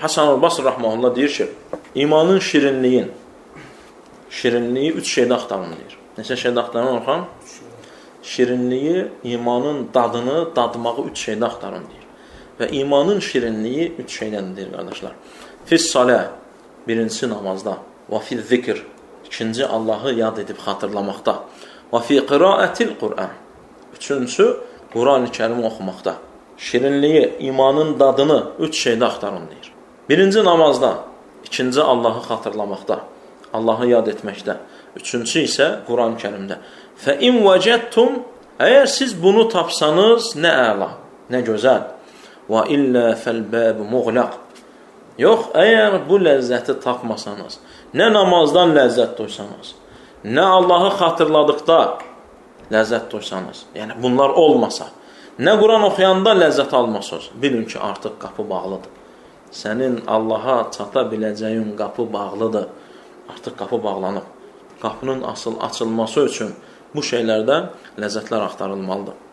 Hasan el-Basri rahmanullah deyir ki, imanın şirinliyi 3 şeydə axtarılır. Neçə şeydə axtarılır Orxan? Şirinliyi, imanın dadını, dadmağı 3 şeydə axtarılır. Və imanın şirinliyi 3 şeydəndir, qardaşlar. Fis-salə, birincisi namazda. Və fi-zikr, ikinci Allahı yad edib xatırlamaqda. Və fi-qiraətil Qur'an, üçüncüsü Quran-ı Kərimi oxumaqda. Şirinliyi, imanın dadını 3 şeydə axtarılır. Birinci namazda, ikinci Allahı xatırlamaqda, Allahı yad etməkdə. Üçüncü isə Quran-ı Kərimdə. Fə-in vəcədtum, əgər siz bunu tapsanız, nə əla, nə gözəl. Və illə fəl-bəb muğlaq. Yox, əgər bu ləzzəti tapmasanız, nə namazdan ləzzət duysanız, nə Allahı xatırladıqda ləzzət duysanız, yəni bunlar olmasa, nə Quran oxuyanda ləzzət almasınız, bilin ki, artıq qapı bağlıdır. Sənin Allaha çata biləcəyin qapı bağlıdır. Artıq qapı bağlanıb. Qapının açılması üçün bu şeylərdən ləzzətlər axtarılmalıdır.